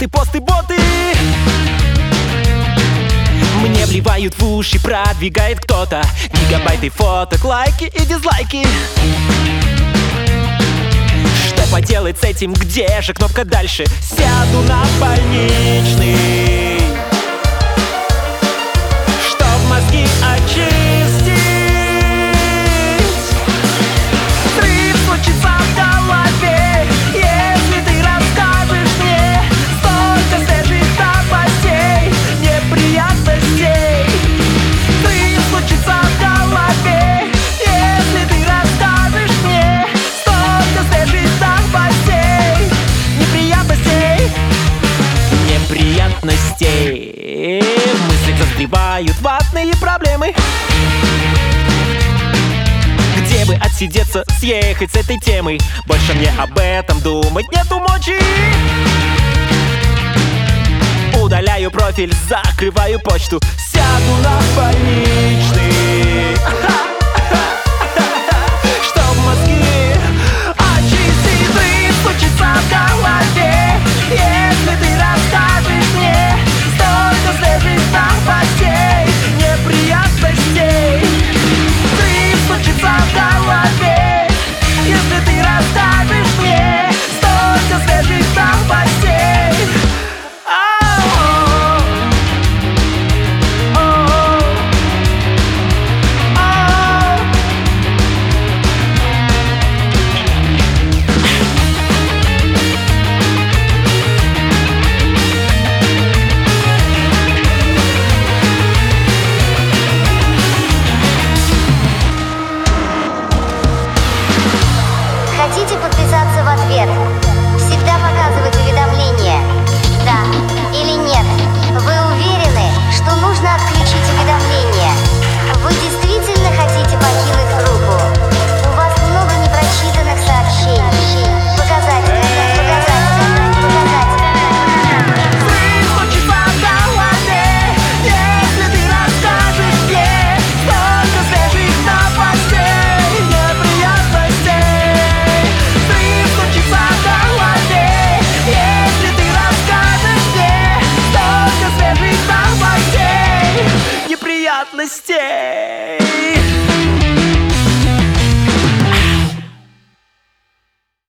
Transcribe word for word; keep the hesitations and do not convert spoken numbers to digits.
посты, боты. Мне вливают в уши, продвигает кто-то гигабайты фоток, лайки и дизлайки. Что поделать с этим, где же кнопка дальше? Сяду на больничный, чтоб мозги очистить. Срыв случится в голове, если ты расскажешь мне столько свежих новостей, неприятностей. Срыв случится в голове, если ты расскажешь мне столько свежих новостей, неприятностей. Неприятностей. В мыслях застревают ватные проблемы. Где бы отсидеться, съехать с этой темы? Больше мне об этом думать нету мочи. Удаляю профиль, закрываю почту, сяду на больничный, чтоб мозги очистить. Срыв случится в голове, если ты расскажешь мне столько свежих новостей, неприятностей. Срыв случится в голове, если ты расскажешь мне столько свежих новостей. Хотите подписаться в ответ? Всегда показывать уведомления. Да или нет? Вы уверены, что нужно отключить уведомления? Вы действительно хотите покинуть группу? У вас много непрочитанных сообщений. Показать, показать, показать. Срыв случится в голове, если ты расскажешь мне столько свежих новостей, неприятностей. Срыв случится в голове, если ты расскажешь мне столько свежих новостей, неприятностей.